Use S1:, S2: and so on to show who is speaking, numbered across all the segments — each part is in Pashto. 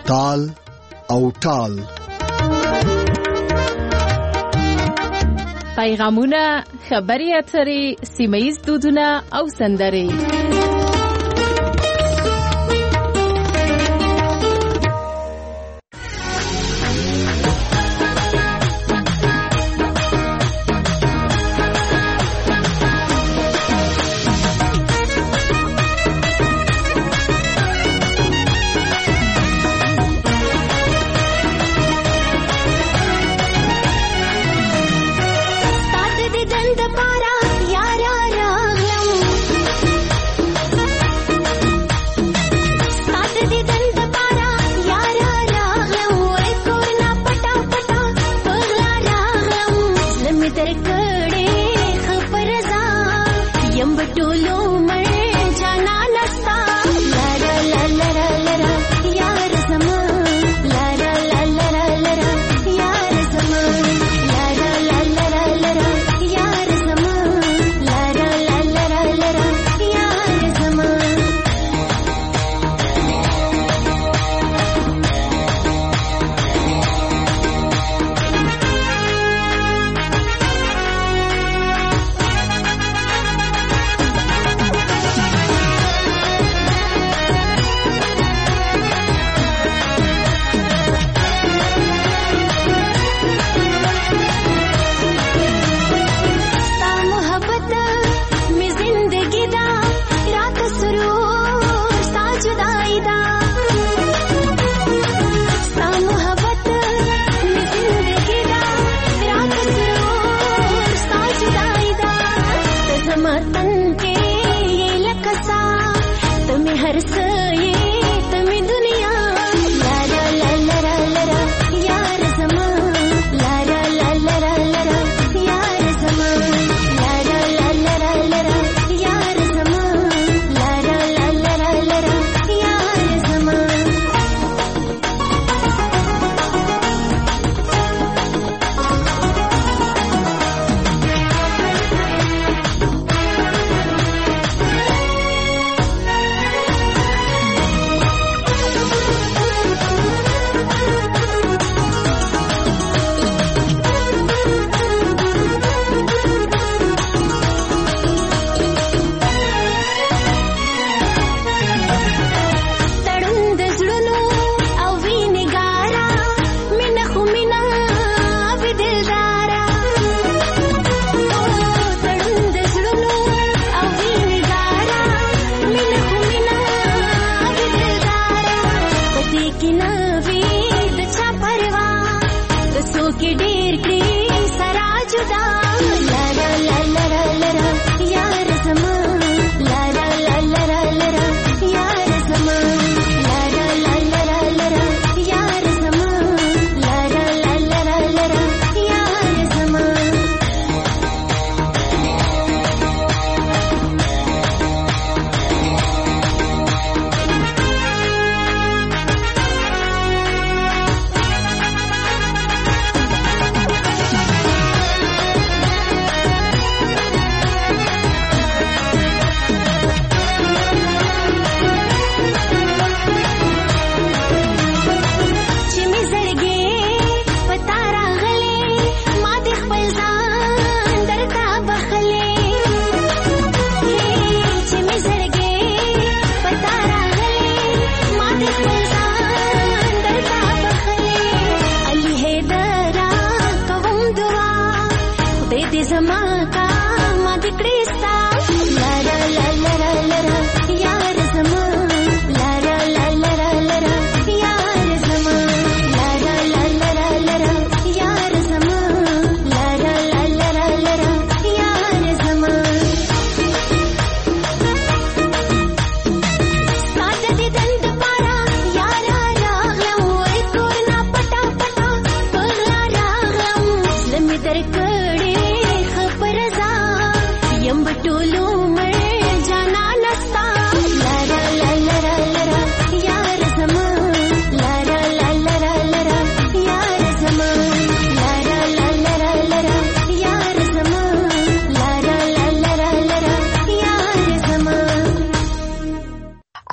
S1: تال او ټال.
S2: پیغامونه، خبري اترې، سیمه‌ییز دودونه او سندرې.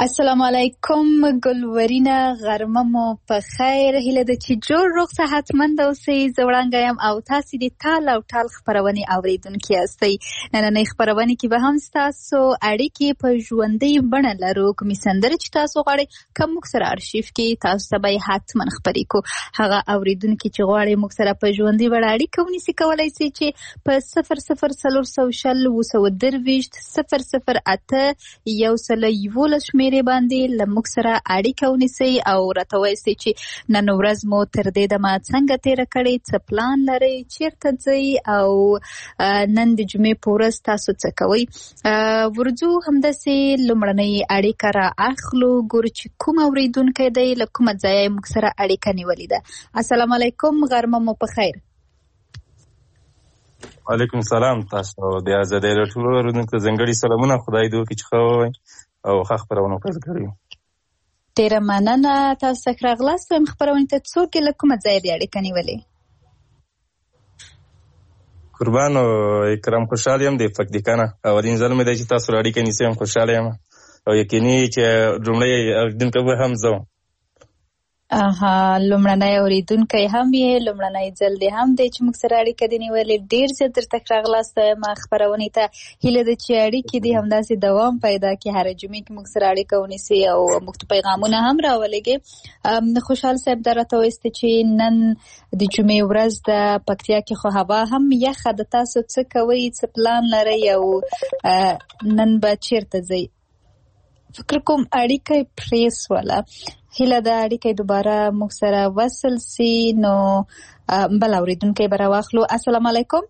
S3: السلام علیکم ګلورینا، غرمه مو په خیر. هیله ده چې جوړ روغ صحتمند اوسئ. زه وړانګه یم او تاسې د تال او ټال خپرونې اوریدونکي یاستئ. نننۍ خپرونې کې به هم ستاسو اړیکې په ژوندۍ بڼه لرو. کومې سندرې چې تاسو غواړئ که موږ سره ارشیف کې تاسو ته به یې حتما خپرې کړو. هغه اوریدونکي چې غواړئ موږ سره په ژوندۍ بڼه اړیکه ونیسي، کولی شئ چې په 0040 شمیرې باندې له موږ سره اړیکه ونیسئ او راته ووایئ چې نن ورځ مو تر دې دمه څنګه تېره کړې، څه پلان لرئ، چیرته ځئ او نن د جمعې په ورځ تاسو څه کوئ. ورځو همداسې لومړنۍ اړیکه را اخلو، ګورو چې کوم اورېدونکی دی، له کومه ځایه موږ سره اړیکه نیولې ده. السلام علیکم، غرمه مو په خیر.
S4: وعلیکم السلام. تاسو د آزادۍ راډیو اورېدونکو ځانګړي سلامونه. خدای دې وکړي چې ښه ووایئ او ښه خپرونه پیل کړې.
S3: ډېره مننه. تاسو ښه راغلاست. وایم خپرونې ته څوک یې له کومه ځایه دې اړیکه نیولې؟
S4: قربان او اکرام، خوشحال یم د پکتیکا نه. اولین ځل مې دی چې تاسو اړیکه نیسئ، هم خوشحاله یم او یقیني چې لومړی اورېدونکی به هم زه وم.
S3: لومړنی اورېدونکی هم یې، لومړنی ځل دې هم دی چې موږ سره اړیکه دې نیولې. ډېر زیات درته ښه راغلاست. ما خپرونې ته هیله ده چې اړیکې دې همداسې دوام پیدا کړي، هره جمعې کې موږ سره اړیکه ونیسي او موږ ته پیغامونه هم راولېږي. خوشحال صاحب دا راته وایست چې نن د جمعې ورځ ده، پکتیا کې خو هوا هم یخه ده. تاسو څه کوئ، څه پلان لرئ او نن به چیرته ځئ؟ فکر کوم اړیکه یې پرې سوله. هیله ده اړیکه دوباره موږ سره وصل سي. نو بل اورېدونکی به راواخلو. السلام علیکم.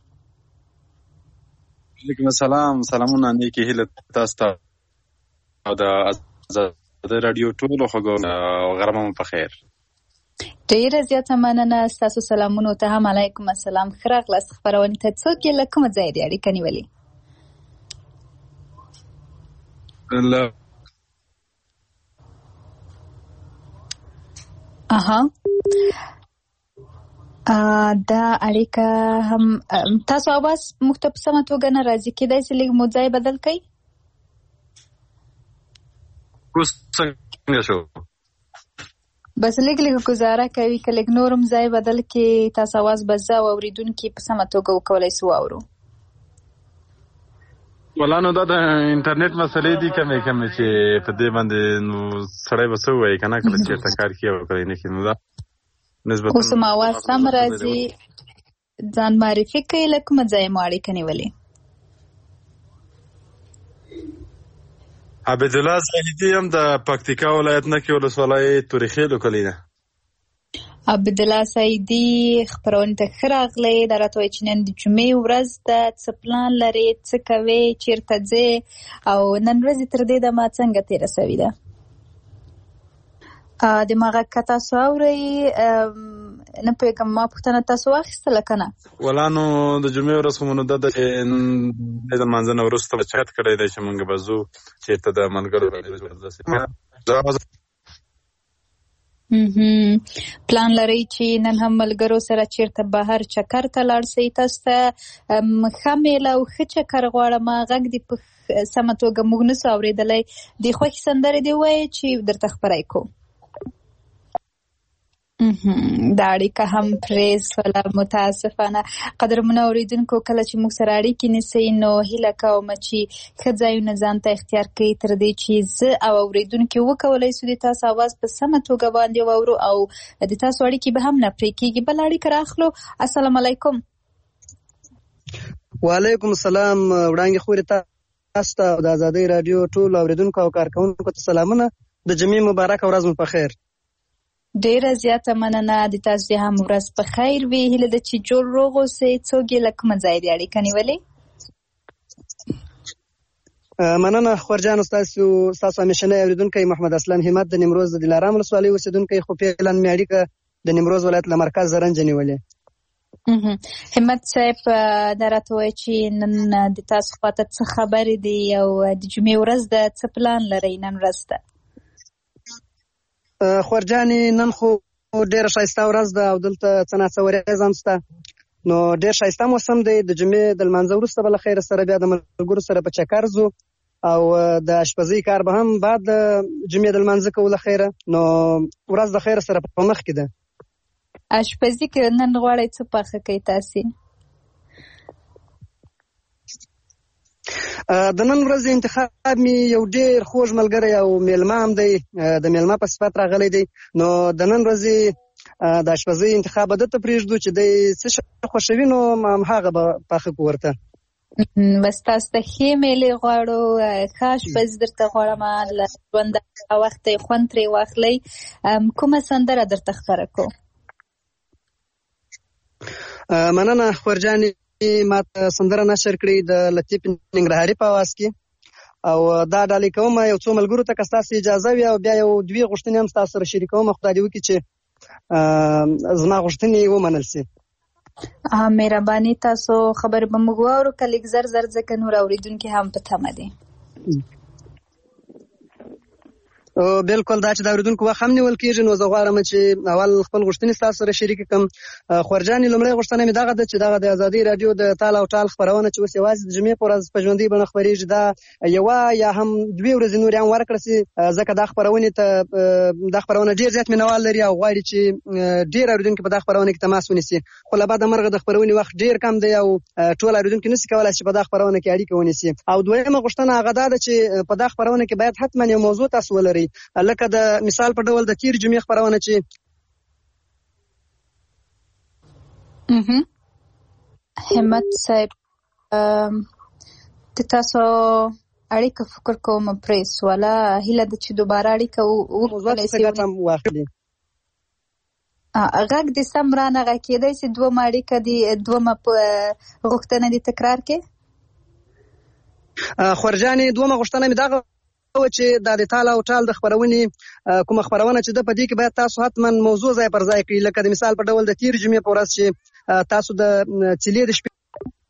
S5: وعلیکم السلام. سلامونه. نیکې هیله تاسو ته او د آزادۍ راډیو ټولو خوږو غرمه مو په خیر.
S3: ډېره زیاته مننه. ستاسو سلامونو ته هم علیکم السلام. ښه راغلاست. خپرونې ته څوک یې له کومه ځایه دې اړیکه نیولې؟ دا اړیکه هم تاسو اواز موږ ته په سمه توګه نه راځي. کېدای شي لږ مو ځای بدل کړئ.
S5: اوس څنګه شو؟
S3: بس لږ ګزاره کوي که لږ نور هم ځای بدل کړي، تاسو اواز به زه او اورېدونکي په سمه توګه وکولی سو واورو.
S5: ولانو دا د انټرنیټ مسلې دي کمې چې په دې باندې نو سړی به څه ووایي که نه، کله چېرته کار کړي او کله نه کړي. نو دا نسبتا اوس هم اواز سم راځي.
S3: ځان معرفي کوئ، له کومه ځایه مو اړیکه نیولې؟
S5: عبدالله زاهدي یم، د پکتیکا ولایت نکې ولسوالۍ تورخیلو کلي نه.
S3: عبدالله سعیدي، خپرونې ته ښه راغلی. دا راته وایي چې نن د جمعې ورځ ده، څه پلان لرې، څه کوې، چیرته ځې او نن ورځې تر دې دمه څنګه تېره سوې ده؟ د ما غږ که تاسو اورئ، نه پوهېږم ما پوښتنه تاسو واخیستله که نه؟
S5: ولانو د جمعې ورځ خو مو نو ده د لمانځه نه وروسته به چت کړی دی چې مونږ به ځو چېرته د ملګرو
S3: پلان لرئ چې نن هم ملګرو سره چیرته بهر چکر ته لاړ شئ؟ تاسو ته ښه میله او ښه چکر غواړم. غږ دې په سمه توګه موږ نسو اورېدلی. د خوښې سندرې دې ووایئ چې درته خپره یې کړو. دا اړیکه هم پرې سوله، متاسفانه. قدرمنو اورېدونکو، کله چې موږ سره اړیکې نیسئ نو هیله کوم چې ښه ځایونه ځان ته اختیار کړئ تر دې چې زه او اورېدونکي وکولی سو د تاسو اواز په سمه توګه باندې واورو او د تاسو اړیکې به هم نه پرې کېږي. بل اړیکه راخلو. السلام علیکم.
S6: وعلیکم السلام. وړانګې خورې تاسو ته د آزادۍ راډیو ټولو اورېدونکو او کارکوونکو ته سلامونه. د جمعې مبارکه ورځ مو په خیر.
S3: ډېره زیاته مننه. د تاسو دې هم ورځ په خیر وي. هیله ده چې جوړ روغ اوسئ. څوک یې له کومه ځایه دې اړیکه نیولې؟
S6: مننه خورجان. ستاسو همیشنی اورېدونکی محمد اسلم همت د نیمروز د دلارام ولسوالۍ اوسېدونکی، خو فعلا مې اړیکه د نیمروز ولایت له مرکز زرنج نیولې.
S3: همت صاحب، دا راته وایي چې نن د تاسو خواته څه خبرې دي او د جمعې ورځ ده، څه پلان لرئ نن ورځ ته؟
S6: خورجانې نن خو ډېره ښایسته ورځ ده او دلته څه ناڅه ورېځ هم شته، نو ډېر ښایسته موسم دی. د جمعې د لمانځه وروسته به له خیره سره بیا د ملګرو سره په چکر ځو او د اشپزۍ کار به هم بعد جمعې د لمانځه کولو خیره. نو ورځ د خیر سره په مخ کې ده.
S3: اشپزي کې نن غواړئ څه پاخه کوي تاسې؟
S6: د نن ورځې انتخاب می یو ډېر خوږ ملګری او میلمه هم دی، د میلمه په صفت راغلی دی. نو د نن ورځې د اشپزۍ انتخاب به دته پرېږدو چې دی څه شی خوښوي، نو هغه به پاخه کړو ورته.
S3: بس تاسو ته ښې میلې غواړو، ښه اشپزي درته غواړم، له ژونده وخت یې خوند ترې واخلئ. کومه سندره درته ښکاره کړو؟
S6: مننه خورجانې، ما ته سندره نشر کړې د لطیف ننګرهاري په اواز کې، او دا ډالۍ کوم یو څو ملګرو ته که ستاسو اجازه وي، او بیا یو دوې غوښتنې هم ستاسو سره شریکوم. خدای دې وکړي چې زما غوښتنې ومنل شي.
S3: مهرباني، تاسو خبر به موږ واورو که لږ زر زر، ځکه نور اورېدونکي هم په تمه دي.
S6: بالکل، دا چې د اورېدونکو وخت هم نیول کېږي، نو زه غواړم چې اول خپل غوښتنې ستاسو سره شریکې کړم. خورجانې، لومړۍ غوښتنه مې دغه ده چې دغه د ازادۍ راډیو د تال او ټال خپرونه چې اوس یوازې د جمعې په ورځ په ژوندۍ بڼه خپرېږي، دا یوه یا هم دوې ورځې نورې هم ورکړه شي، ځکه دا خپرونه ډېر زیات مینوال لري او غواړي چې ډېر اورېدونکي په دا خپرونه کې تماس ونیسي. خو له بده مرغه د خپرونې وخت ډېر کم دی او ټول اورېدونکي نشي کولی چې په دا خپرونه کې اړیکه ونیسي. او دویمه غوښتنه هغه دا ده چې په دا خپرونه کې باید حتما یو موضوع تاسو ولرئ، لکه د مثال په ډول د تیر جمعې خپرونه چې
S3: همت صاحب د تاسو اړیکه فکر کوم پریس ولا هیله د چې دوباره اړیکه وکړئ غږ د سم رانه غږ کېدای چې دومره اړیکه دي دومره غوښتنه دي تکرار کې.
S6: خورجانې، دومره غوښتنه مې دغه چې دا د تال او ټال د خپرونې کومه خپرونه چې ده په دې کې باید تاسو حتما موضوع ځای پر ځای کړئ، لکه د مثال په ډول د تیر جمعې په ورځ چې تاسو د چلې د شپې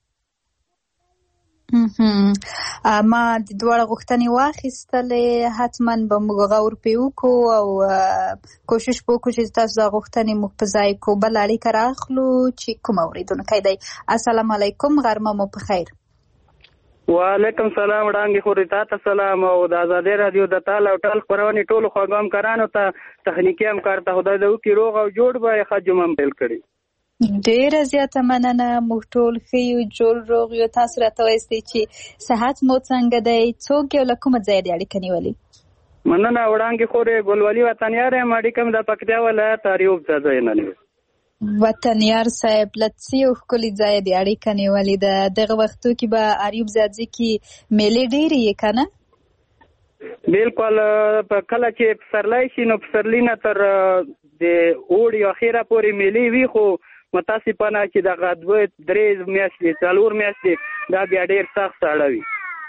S3: ما د دواړه غوښتنې واخیستلې، حتما به موږ غور پې وکړو او کوشش به وکړو چې تاسو دا غوښتنې موږ په ځای کړو. بل اړیکه راخلو چې کوم اورېدونکی دی. السلام علیکم، غرمه مو په خیر.
S7: وعلیکم سلام وړاندې خوري، تاسو سلام او د ازادۍ راډیو د تال او ټال خپرونې ټولو خواږه همکارانو ته، تخنیکي همکار ته خدای دې وکړي روغ او جوړ به ښه جمعه پیل کړي.
S3: ډېره زیاته مننه، موږ ټول ښه یو، جوړ روغ یو. تاسو راته وایستئ چې صحت مو څنګه دی، څوک یو له کومه ځایه دې اړیکه نیولې؟
S7: مننه وړاندې خوري، ګلولي وطنیار یم، اړیکه مې د پکتیا ولایت اریوب ځای نه نیولې.
S3: وطنیار صاحب، له څه یو ښکلي ځایه دې اړیکه نیولې ده؟ دغه وختو کې به اریوب ځای کې میلې ډېرې یې که نه؟
S7: بالکل، کله چې پسرلی شي نو پسرلي نه تر د اوړي اخره پورې میلې وي، خو متاسفانه چې دغه 2-3 میاشتې 4 میاشتې دا بیا ډېر سخت ساړه وي.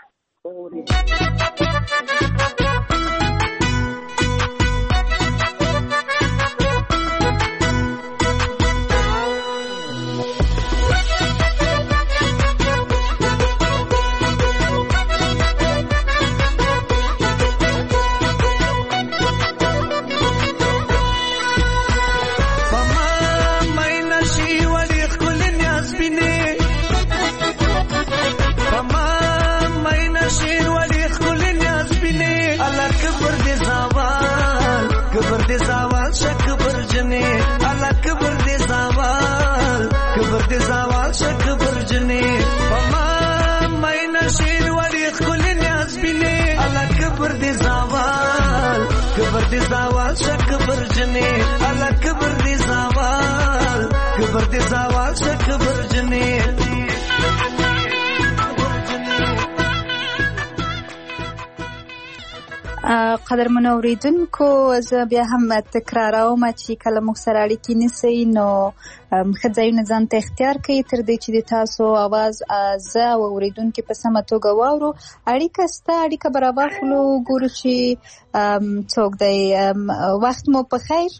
S3: قدرمنو اورېدونکو، زه بیا هم تکراروم چې کله موږ سره اړیکې نیسئ نو ښه ځایونه ځان ته اختیار کړئ تر دې چې د تاسو اواز زه او اورېدونکي په سمه توګه واورو. اړیکه سته، اړیکه به راواخلو، ګورو چې څوک دی. وخت مو په خیر.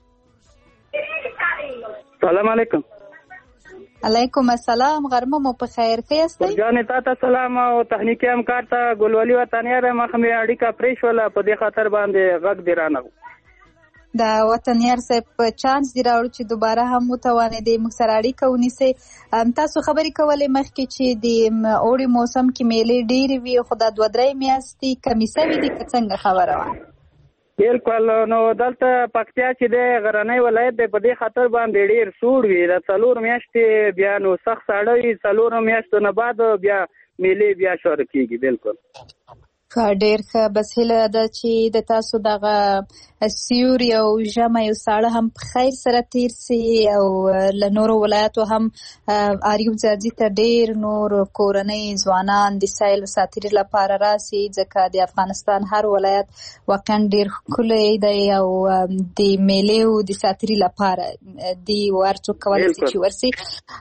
S7: سلام علیکم.
S3: علیکم السلام، غرمه مو په خیر. ښه یاستئ؟
S7: جانې تاته سلام او تخنیکي همکار ته ګلولي وطنیار، مخ مې اړیکه پرې شوله، په دې خاطر باندې غږ دې رانغو.
S3: د وطنیار صاحب په چانس دی راوړو چې دوباره هم متوانېدې موږ سره اړیکه ونیسئ. تاسو خبرې کولې مخکې چې د اوړي موسم کې میلې ډېرې وي خو دا 2-3 میاشتې کمې سوي دي که څنګه خبره وه؟
S7: بالکل. نو دلته پکتیا چې دی غرنی ولایت دی په دې خاطر باندې ډېر سوړ وي. د 4 میاشتې بیا نو سخت ساړه وي، 4 میاشتو نه بعد بیا میلې بیا شروع کېږي. بالکل
S3: ډېر ښه. بس هیله ده چې د تاسو دغه سیوري او ژمی او ساړه هم په خیر سره تیر سي او له نورو ولایتو هم اریوب ځاځي ته ډېر نور کورنۍ ځوانان د سیل ساتیري لپاره راسي، ځکه د افغانستان هر ولایت واقعا ډېر ښکلی دی او د میلې او د ساتیري لپاره د ورڅوک کولی سي چې ورسي.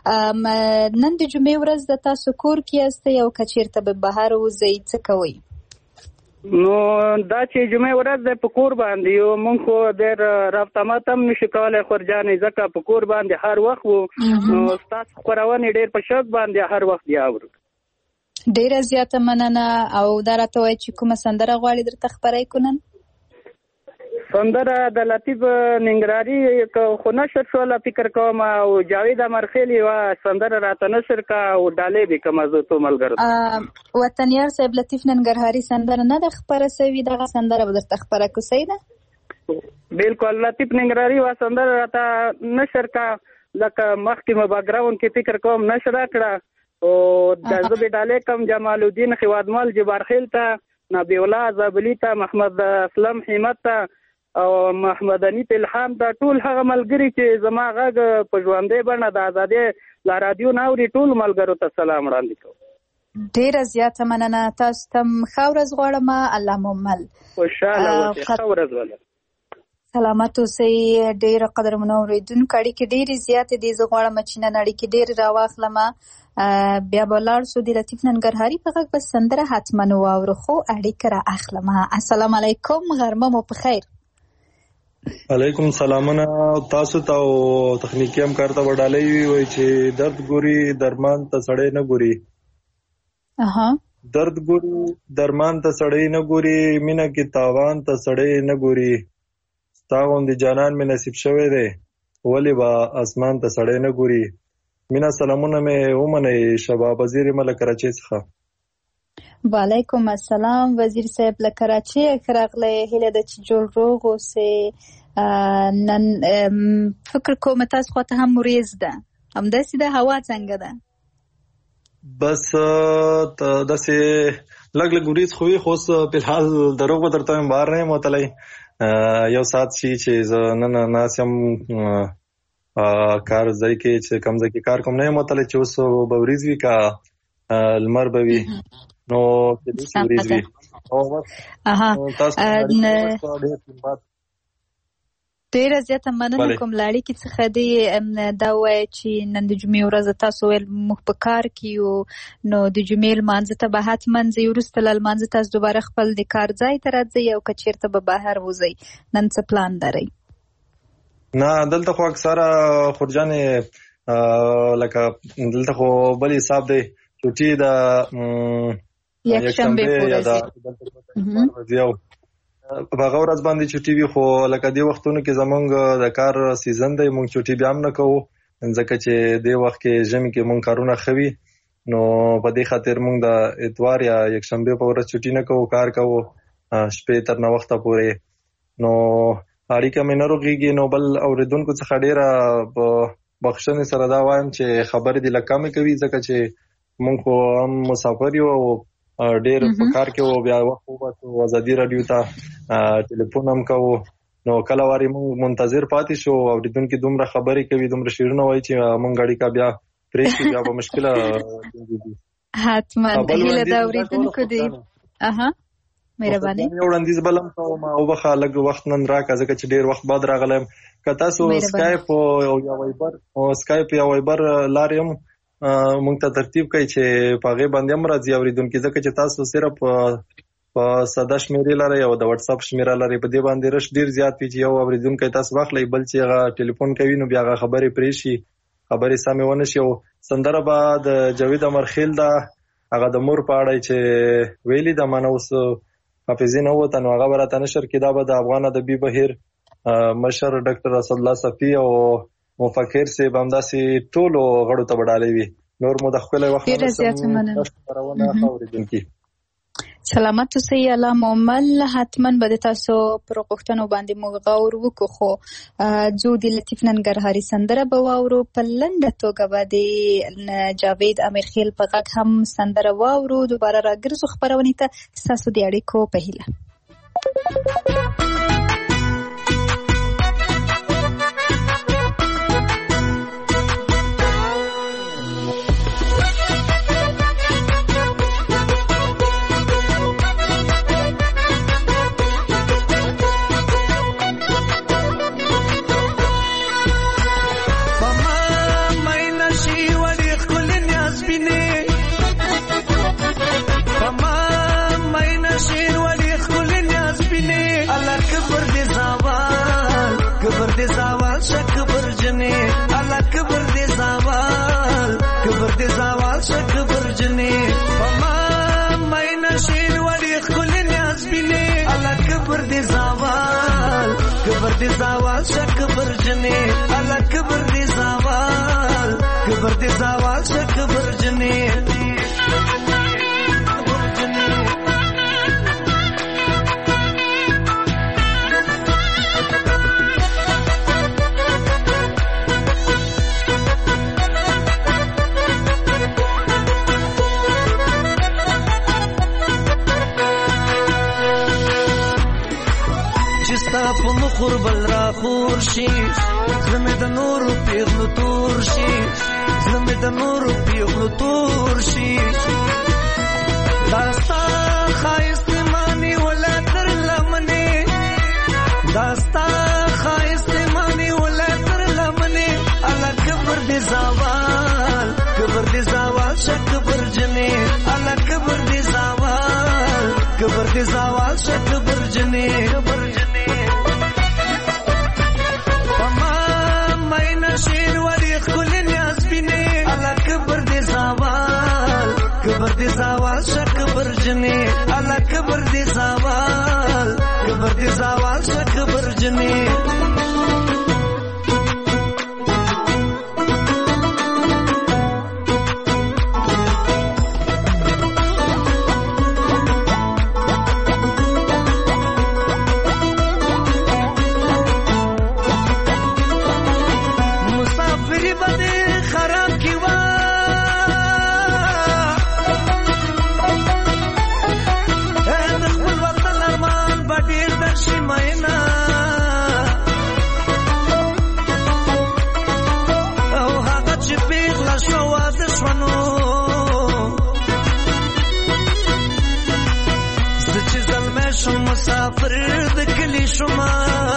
S3: نن د جمعې ورځ د تاسو کور کې یاستئ او که چېرته به بهر وځئ څه کوئ؟
S7: نو دا چې جمعې ورځ دی په کور باندې یو، مونږ خو ډېر رابطه مات هم نشو کولی خورجانې، ځکه په کور باندې هر وخت وو. نو ستاسو خپرونې ډېر په شوق باندې هر وخت بیا اورو.
S3: ډېره زیاته مننه. او دا راته وایي چې کومه سندره غواړې درته خپره کړو نن؟
S7: سندره د لطیف ننګرهاري خو نشر شوله فکر کوم، او جاوید امرخیل یوه سندره راته نشر کا او ډالۍ به کومه زه تو ملګرو.
S3: وطنیار صاحب لطیف ننګرهاري سندره نه ده خپره سوي، دغه سندره به درته خپره کړو. صحیح ده؟
S7: بالکل. لطیف ننګرهاري یوه سندره راته نشر کا، لکه مخکې مې بیکګراوند کې فکر کوم نشر کړه، او د زه به ډالۍ کوم جمال الدین خوادمل جبارخیل ته، نبی الله زابلی ته، محمد اسلم همت ته او محمد انیف الهام ته، ټول هغه ملګري چې زما غږ په ژوندۍ بڼه د ازادۍ لا رادیو نه اوري، ټول ملګرو ته سلام وړاندې کوم.
S3: ډېره زیاته مننه. تاسو ته ښه ورځ غواړم. الله مو مل.
S7: خوشحاله اوسئ. ښه ورځ ولرئ.
S3: سلامت اوسئ. ډېره قدرمنو اورېدونکو اړیکې ډېرې زیاتې دي. زه غواړم چې نن اړیکې ډېرې راواخلم، بیا به لاړ شو د لطیف ننګرهاري په غږ به سندره حتما واورو، خو اړیکه را اخلم. السلام علیکم، غرمه مو په خیر.
S8: علیکم سلامونه تاسو ته او تخنیکی همکار ته وډالۍ وي چې درد ګوري درمان ته سړی نه ګوري. درد ګوري درمان ته سړی نه ګوري، مینه کې تاوان ته سړی نه ګوري. ستا غوندې جانان مې نصیب شوی دی، ولې به اسمان ته سړی نه ګوري. مینا سلامونه مې ومنئ. شباب وزیر مله کراچۍ څخه.
S3: وعلیکم السلام وزیر صاحب له کراچۍ راغلی. هیله ده چې جوړ روغ اوسئ. نن فکر کوم تاسو خواته هم وریځ ده، همداسې ده؟ هوا څنګه ده؟
S8: بس داسې لږ لږ وریځ خو وي، خو اوس فلحال دروغ به درته وایم بهر نه یم وتلی. یو ساعت شي چې زه نن ناست یم کار ځای کې، چې کوم ځای کې کار کوم نه یم وتلی، چې اوس به وریځ وي که لمر به وي. نو کېدای شي وریځ وي.
S3: ډېره زیاته مننه کوم له اړیکې څخه دی. دا ووایه چې نن د جمعې ورځ تاسو ویل موږ په کار کې یو، نو د جمعې لمانځه ته به حتما ځئ. وروسته له لمانځه تاسو دوباره خپل د کار ځای ته راځئ او که چېرته به بهر وځئ، نن څه پلان لرئ؟
S8: نه دلته خو اکثره خورجانې لکه دلته خو بل حساب دی، چوټي د
S3: یکشنبې پورې
S8: په هغه ورځ باندې چوټي وي، خو لکه دې وختونو کې زمونږ د کار سیزن دی، مونږ چوټي بیا هم نه کوو، ځکه چې دې وخت کې ژمي کې مونږ کارونه ښه وي. نو په دې خاطر مونږ د اتوار یا یکشنبې په ورځ چوټي نه کوو، کار کوو شپې تر ناوخته پورې. نو اړیکه مې نه روغېږي. نو بل اورېدونکو څخه ډېره بخښنې سره دا وایم چې خبرې دې لږ کمې کوي، ځکه چې مونږ خو هم مسافر یو او ډېر په کار کې وو، بیا وخت وباسو ازادي راډیو ته ټلیفون هم کوو. نو کله واري مونږ منتظر پاتې شو، اورېدونکي دومره خبرې کوي، دومره شعرونه وایي چې مونږ اړیکه بیا پرېږدي، بیا به مشکله کېږي.
S3: حتما هیله ده اورېدونکو دي. مهرباني.
S8: یو وړاندیز بل هم کوم، وبخښه لږ وخت نن راکړه ځکه چې ډېر وخت بعد راغلی یم. که تاسو سکایپ یا وایبر لارې هم مونږ ته ترتیب کوي چې په هغې باندې هم راځي اورېدونکي، ځکه چې تاسو صرف په ساده شمېرې لرئ او د وټساپ شمېره لرئ، په دې باندې رش ډېر زیات وي چې یو اورېدونکی تاسو واخلئ، بل چې هغه ټلیفون کوي نو بیا هغه خبرې پرې شي، خبرې سمې ونه شي. او سندره به د جاوید امرخیل ده، هغه د مور په اړه چې ویلي ده، ما نه اوس حافظې نه ووته، نو هغه به راته نشر کړي. دا به د افغان ادبي بهیر مشر ډاکټر اسد الله صفي او مفکر صاحب همداسې ټولو غړو ته ډالۍ وي. نور مو د خپل وخت
S3: سلامت اوسئ. الله مومل حتما به تاسو پر غوښتنو باندې موږ غور وکړو، خو جو د لطیف ننګرهاري سندره به واورو. په لنډه توګه به د جاوید امیرخیل په غږ هم سندره واورو. دوباره راګرځو خپرونې ته ستاسو د اړیکو په هیله.
S9: زوال شک برجنے اللہ کبر دی زوال کبر دی زوال شک برجنے قربل را خورشي زمه د نور پیغلو تورشي زمه د نور پیغلو تورشي داستا خایست مانی ولا تر لمنه داستا خایست مانی ولا تر لمنه الله کبر دي زوال شک برجنه الله کبر دي زوال شک برجنه کبر دی زوال شک برجنے اللہ کبر دی زوال شک برجنے مسافری بدے خراب کی مسافر د کلی شما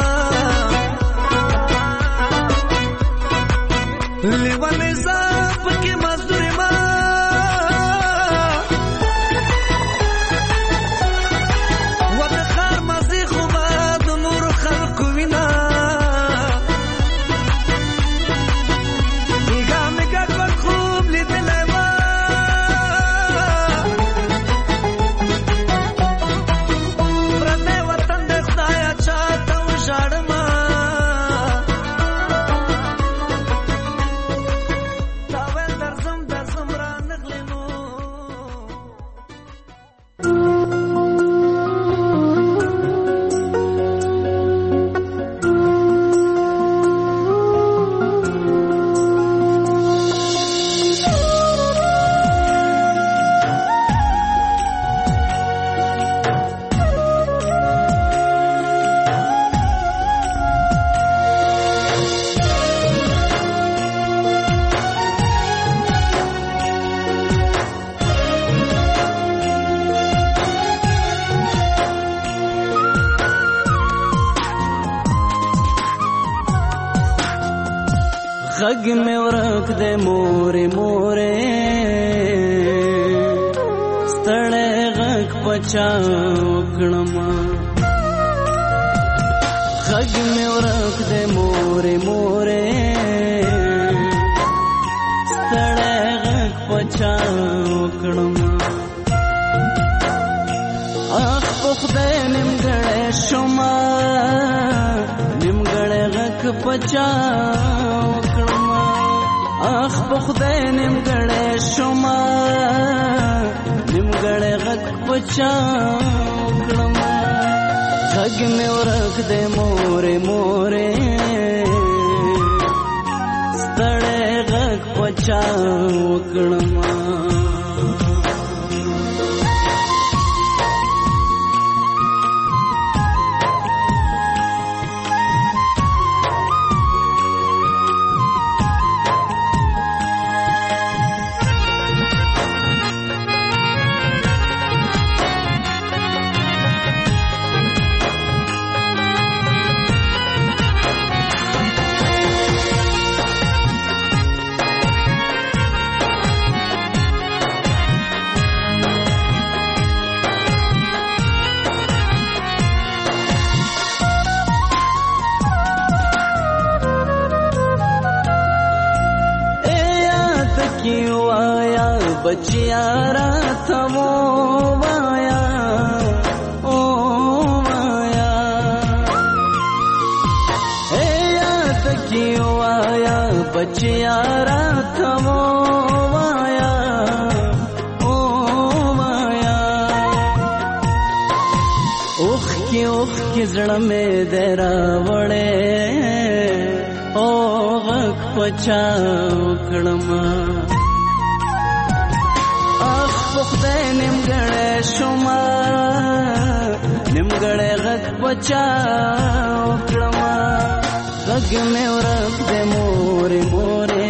S9: لیوانه زاپ کې مزدوري ما وقت خار مزي خو ما د نور خلق وینا میګه میګه خوب لیدل ما غږ مې ورک دے مورې مورې ستړی غږ پچا وکړم غږ مې ورک دے مورې مورې ستړی غږ پچا وکړم اخ په خدای نیمګړی شوم پچا وکړم اخ په خدای نیمګړی شوما نیمګړی غږ پچا وکړم غږ مې ورک دی مورې مورې ستړی غږ پچا وکړم बचिया रात मो माया ओ माया ए याद क्यों आया बचिया रात मो माया ओ माया उख की जड़ में देरा वड़े ओ वक पचा उखड़मा خدای نیمګړی شوما نیمګړی غږ پچا وکړم غږ مې ورک دی مورې مورې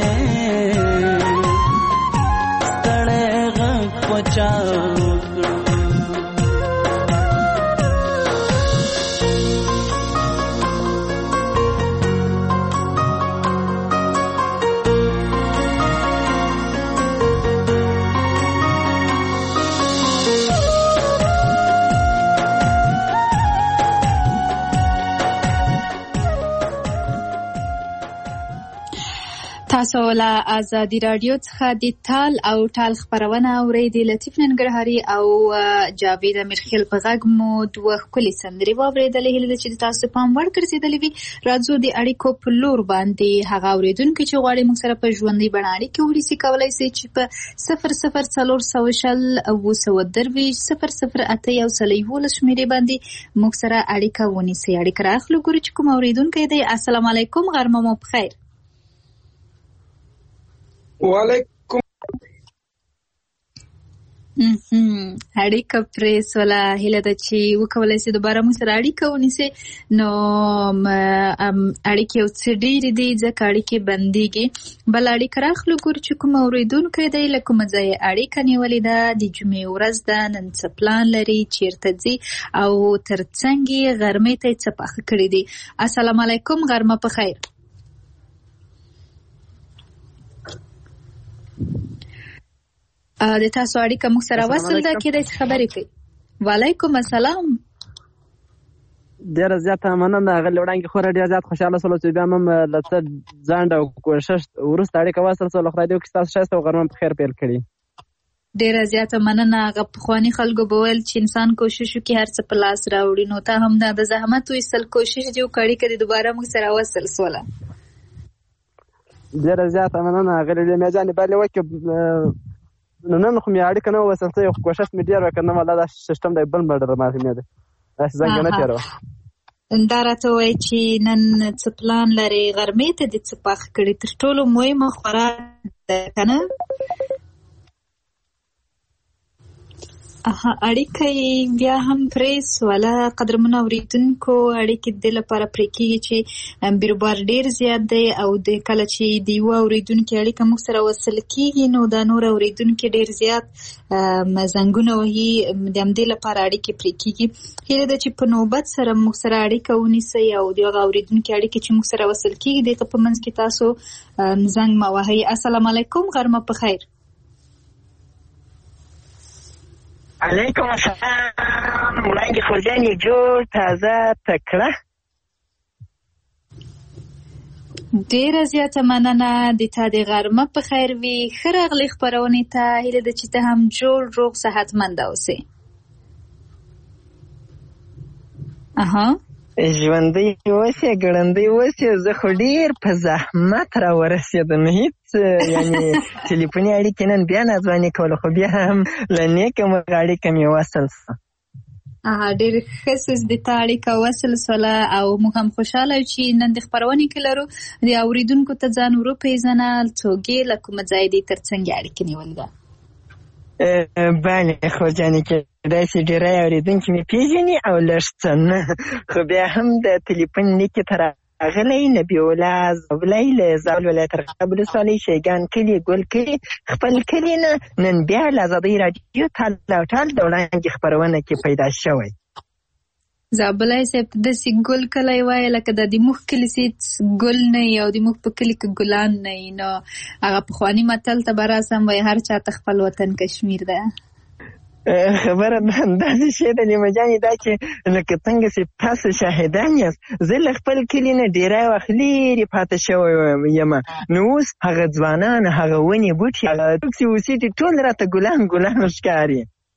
S9: ستړی غږ پچا وکړم
S3: تاسو له ازادي رادیو څخه د تال او ټال خبرونه اورېدئ. لطیف ننګرهاري او جاوید امیرخیل په غږ مو دوه ښکلې سندرې واورېدلې. هیله ده چې د تاسو پام وړ ګرځېدلې وي. راځو د اړیکو په لور باندې هغه اورېدونکي چې غواړي موږ سره په ژوندۍ بڼه اړیکې ونیسي کولی شي چې په 0040208011 شمېرې باندې موږ سره اړیکه ونیسي. اړیکه راخلو ګورو چې کوم اورېدونکی دی. السلام علیکم، غرمه مو بخیر.
S10: وعلیکم
S3: اړیکه پرې سوله. هیله ده چې وکولی شي دوباره موږ سره اړیکه ونیسي. نو اړیکې یو څه ډېرې دي ځکه اړیکې بندېږي. بل اړیکه راخلو ګورو چې کوم اورېدونکی دی له کومه ځایه اړیکه نیولې ده. د جمعې ورځ ده، نن څه پلان لري، چیرته ځي او تر څنګ یې غرمې ته یې څه پاخه کړي دي. السلام علیکم، غرمه په خیر. د تاسو اړیکه موږ سره وصل ده، کېدای شي خبرې کوي. وعلیکم السلام.
S11: ډېره زیاته مننه. هغه وړاندې خورا ډېر زیات خوشحاله شولو چې بیا هم له څه ځنډ او کوښښ وروسته اړیکه وصل شوه. خدای دې وکړي ستاسو ښایسته او غرمه په خیر پیل کړي.
S3: ډېره زیاته مننه. هغه پخواني خلکو به ویل چې انسان کوښښ وکړي هر څه په لاس راوړي. نو ته هم د زحمت ویستل کوښښ دې وکړې، اړیکه دې دوباره موږ سره وصل شوله.
S11: ډېره زیاته مننه. هغه میجانې بلې وکړي. نن خو مې اړیکه نه وصل شوې، خو کوښښ مې ډېر وکړ. نه والله دا سیسټم دی بل مډر ماته مې دی داسې زنګ نه تېروه.
S3: دا راته وایي چې نن څه پلان لرې، غرمې ته دې څه پاخه کړي. تر ټولو مهمه خوراک ده که نه؟ اړیکه یې بیا هم پرې سوله. قدرمنو اورېدونکو، اړیکې د دې لپاره پرې کېږي چې بیروبار ډېر زیات دی او د کله چې د یوه اورېدونکي اړیکه موږ سره وصل کېږي نو دا نور اورېدونکي ډېر زیات زنګونه وهي. د همدې لپاره اړیکې پرې کېږي. هیله ده چې په نوبت سره موږ سره اړیکه ونیسئ او د هغه اورېدونکي اړیکې چې موږ سره وصل کېږي د هغه په منځ کې تاسو زنګ مه وهئ. السلام علیکم، غرمه په خیر.
S12: علیکم السلام. وړاندې خورجان یې جوړ تازه تکړه.
S3: ډېره زیاته مننه. د تا د غرمه په خیر وي. ښه راغلې خپرونې ته. هیله ده چې ته هم جوړ روغ صحتمنده اوسې.
S12: ژوندی اوسې ګړندی اوسې زه خو ډېر په زحمت راورسېدم هېڅ یعنې ټلیفوني اړیکې نن بیا ناځواني کوله خو بیا هم له نیکه مغه اړیکه مې وصل شوه.
S3: ډېر ښه سوز د تا اړیکه وصل سوله او موږ هم خوشحاله یو چې نن د خپرونې کې لرو د اورېدونکو ته ځان وروپېژنه څوک یې له کومه ځای دی تر څنګه اړیکې نیولې ده.
S12: بله خو جانې کېدای شي ډېری اورېدونکي مې پېژني او لږ څه نه خو بیا هم د ټلیفون لیکې ته راغلی نبي الله زولی له زابل ولایت ارغنداب ولسوالۍ شیګان کلي ګل کلي خپل کلي نه نن بیا له ازادۍ راډیو تال او ټال د وړاندې خپرونه کې پیدا شوی.
S3: زابلی صاحب ته داسې ګل کلی وایي لکه د موږ کلي هېڅ ګل نه وي او د موږ په کلي کې ګلان نه وي نو هغه پخواني متل ته به راسم وایي هر چا ته خپل وطن کشمیر ده.
S12: خبره داسې شی ده نیمه جانې دا چې لکه څنګه چې تاسو شاهدان یاست زه له خپل کلي نه ډېری وخت لرې پاته شوی یم نو اوس هغه ځوانان هغه ونې بوټي هغه څوک چې اوسېږي ټول راته ګلان ګلان ښکاري.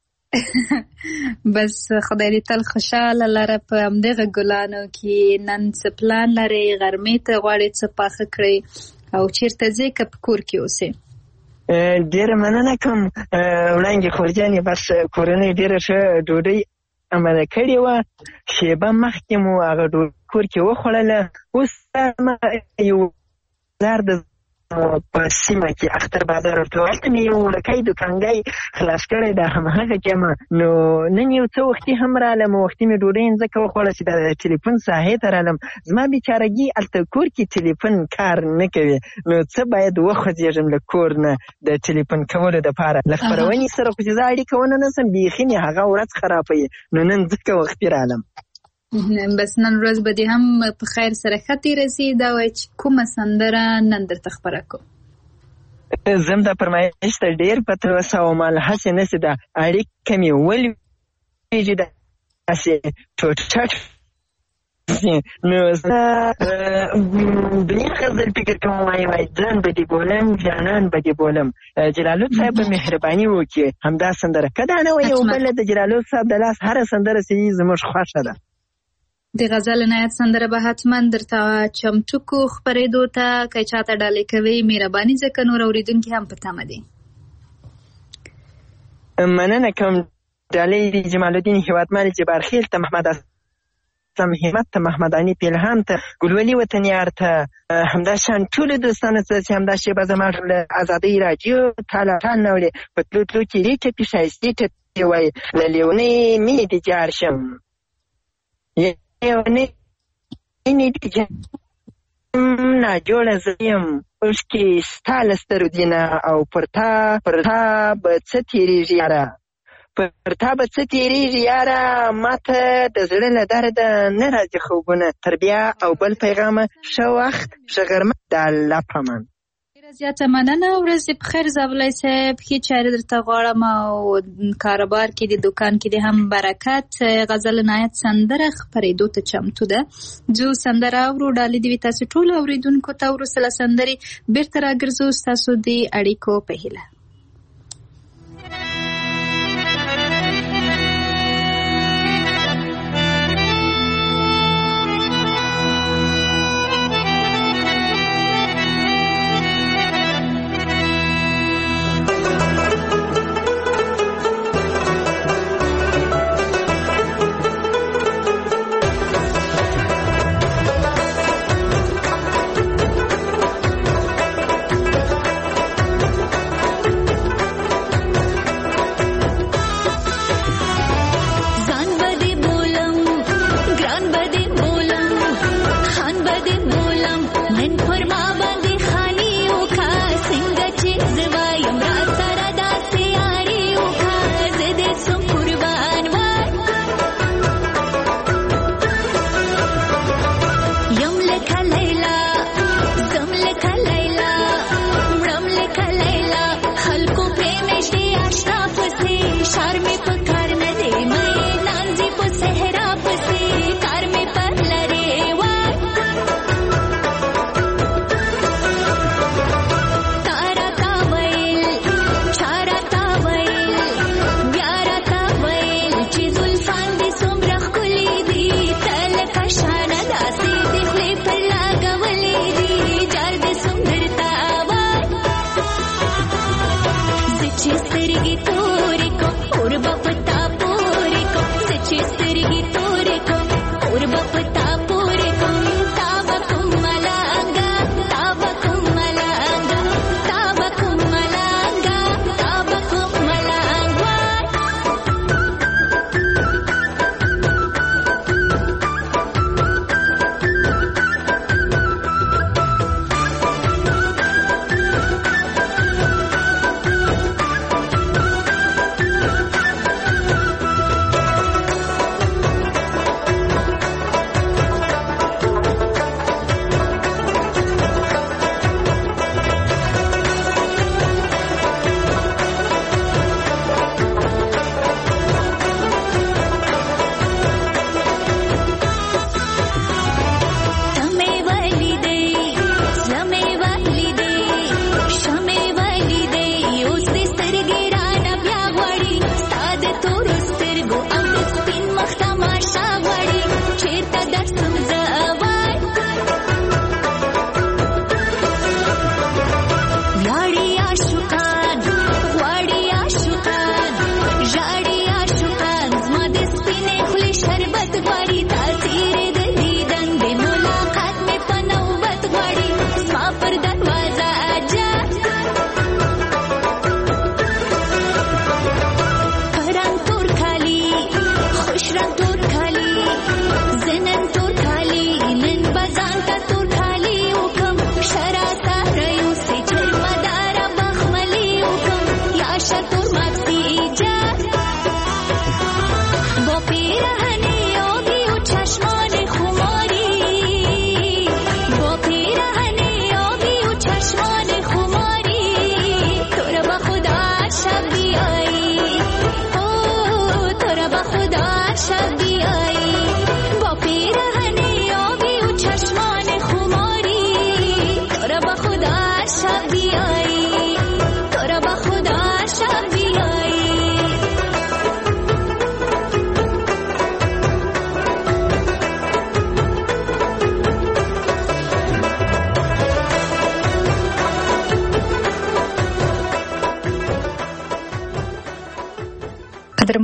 S3: بس خدای دې تل خوشحاله لره په همدغه ګلانو کې نن څه پلان لرې غرمې ته غواړې څه پاخه کړې او چېرته ځې که په کور کې اوسې؟
S12: ډېره مننه کوم وړانګې خورجانې بس کورنۍ ډېره ښه ډوډۍ اماده کړې وه شېبه مخکې مو هغه ډوډۍ کور کې وخوړله اوس یو بازار د په سیمه کې اختر بازار ورته هلته مې یو وړکی دوکانګی خلاص کړی دا همهغه کې یم نو نن یو څه وختي هم رالم وختي مې ډوډۍ ځکه وخوړه چې د ټلیفون ساحې ته رالم زما بېچارګي هلته کور کې ټلیفون کار نه کوي نو څه باید وخوځېږم له کور نه د ټلیفون کولو دپاره له خپرونې سره خو چې زه اړیکه ونه نسم بیخي مې هغه ورځ خرابوي نو نن ځکه وختي رالم.
S3: بس نن ورځ به دې هم په خیر سره ښه تېره سي دا وایي چې کومه سندره نن درته خپره کړو؟
S12: زه هم دا فرمایش ته ډېر په تلوسه وم هسې نسې ده اړیکه مې ولوېږي داسې ټوټ نو زه دنیا غزل فکر کوم وایي ځان به دې بولم جانان به دې بولم جلالود صاحب به مهرباني وکړي همدا سندره که دا نه وایي یو بله د جلالود صاحب د لاس هره سندره چې زموږ خوښه ده.
S3: د غزل عنایت سندره به حتما درته چمتو کو خپرېدو ته که چاته ډالۍ کوي مهرباني ځکه نور اورېدونکي هم په تمه دي.
S12: مننه کوم ډالۍ جمال الدین هیوادمل جبارخیل ته محمد اسلم همت ته محمداني پیلهام ته ګلولي وطنیار ته همداشان ټولو دوستانو ته چې همدا شېبه زما له ازادۍ راډیو تاله ټال نه وړې په تلو تلو کې دې ټپې ښایستې ټپې وایي له لیونۍ مینې دې جار شم ناجوړه زه یم اوښکې ستا له سترو دي نه او پر تا به څه تېرېږي یاره پر تا به څه تېرېږي یاره ما ته د زړه له درده نه راځي خوبونه تر بیا او بل پیغامه ښه وخت ښه غرمه د الله په امان.
S3: زیاته مننه ورځ دې په خیر زابلی صاحب ښې چارې درته غواړم او کاروبار کې د دوکان کې دې هم برکت. غزل عنایت سندره خپرېدو ته چمتو ده ځو سندره اورو ډالۍ دې وي تاسو ټولو اورېدونکو ته وروسته له سندرې بېرته راګرځو ستاسو د اړیکو په هیله.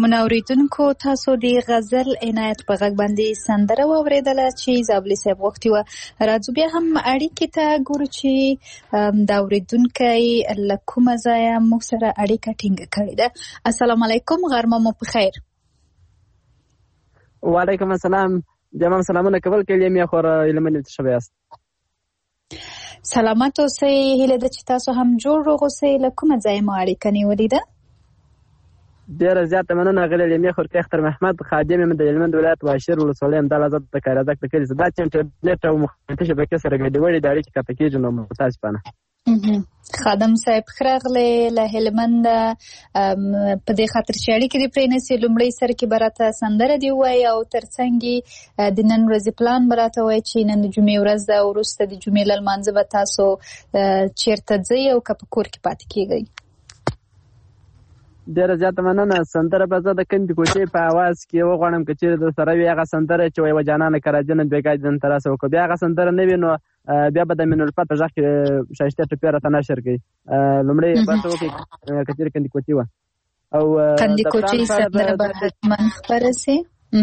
S3: قدرمن اوریدونکو تاسو د غزل عنایت په غږ باندې سندره واوریدله چې زابلی صاحب غوښتي وه. راځو بیا هم اړیکې ته ګورو چې دا اوریدونکی له کومه ځایه موږ سره اړیکه ټینګه کړې ده. السلام علیکم، غرمه مو په خیر.
S11: وعلیکم السلام. جمام سلامونه کول کلیم یا خور علمنی شبه است.
S3: سلامت اوسئ. هیله ده چې تاسو هم جوړ روغ اوسئ. له کومه ځایه مو اړیکه نیولې ده؟
S11: ډیره زیاته مننه غلی علمي خورکي اختر محمد، خادم یم د هلمند ولایت واشیر ولسوالۍ همدغه ځای د کارازک د کلي. دا چې انټرنیټ او مختلفې شبکې سره ګډوډې د اړیکې قطع کېږي نو متاسفانه.
S3: خادم صاحب ښراغلی له هلمند، په دې خاطر چې اړیکې دې پرېنیسي لومړی سر کې به راته سندره دې ووایي او تر څنګ د نن ورځې پلان به راته ووایي چې نن د جمعې ورځ ده او وروسته د جمعې له لمانځه به تاسو چېرته ځئ او که په کور کې پاتې کېږئ؟
S11: ډیره زیاته مننه. سندره به زه د کندې کوټې په اواز کې وغواړم که چېرې در سره وي هغه سندره چې وایي وجانانه کراجنت بېګا دین ته راسه وکړو. بیا هغه سندره نه وي نو بیا به د مینالفت په غږ کې ښایسته ټپې راته نشر کوي. لومړی بحث وکړئ که چېرې کندې کوټې وه او
S3: کندې کوټې سندره به حتما خپره سي.